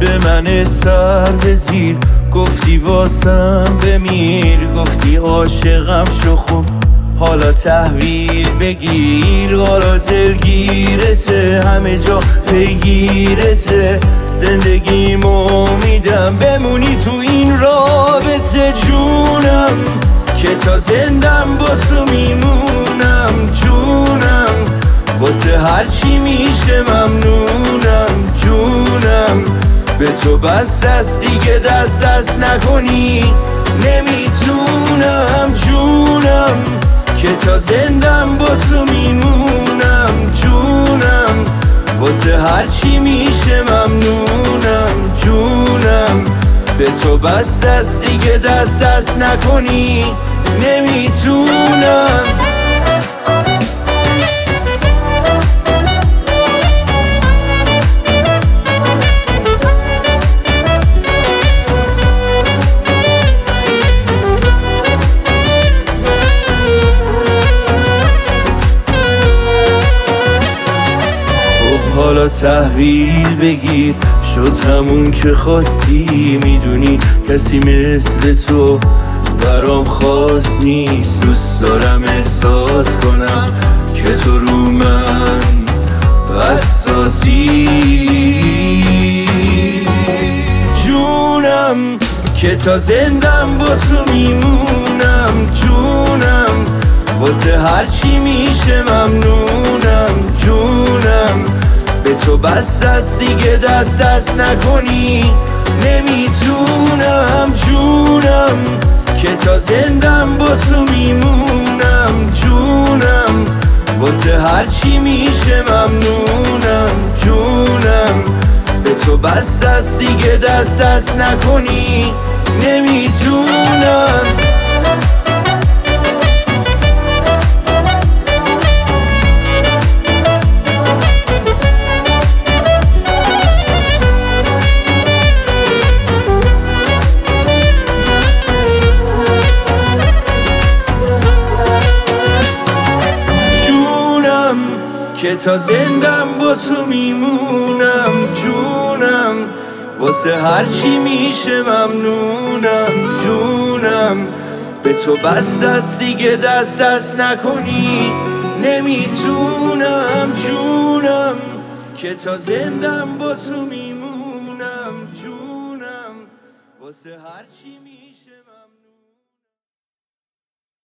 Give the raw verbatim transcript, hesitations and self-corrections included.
به من سر بزیر، گفتی واسم بمیر، گفتی عاشقم شو خوب حالا تحویل بگیر. حالا دلگیرته همه جا پیگیرته، زندگیمو میدم بمونی تو این رابطه. جونم که تا زندم با تو میمونم، جونم واسه هرچی میشه ممنونم. جونم به تو بس دست دیگه دست دست نکنی نمیتونم. جونم که تا زندم با تو میمونم، جونم واسه هرچی میشه ممنونم. جونم به تو بس دست دیگه دست دست نکنی نمیتونم. حالا تحویل بگیر، شد همون که خواستی. میدونی کسی مثل تو برام خاص نیست. دوست دارم احساس کنم که تو رو من حساسی. جونم که تا زندم با تو میمونم، جونم واسه هرچی میشه ممنونم. جونم به تو بس دست دیگه دست دست نکنی نمیتونم. جونم که تا زندم با تو میمونم، جونم واسه هرچی میشه ممنونم. جونم به تو بس دست دیگه دست دست نکنی نمیتونم. که تا زندم با تو میمونم، جونم واسه هرچی میشه ممنونم. جونم به تو بس دست دیگه دست دست نکنی نمیتونم. جونم که تا زندم با تو میمونم، جونم واسه هرچی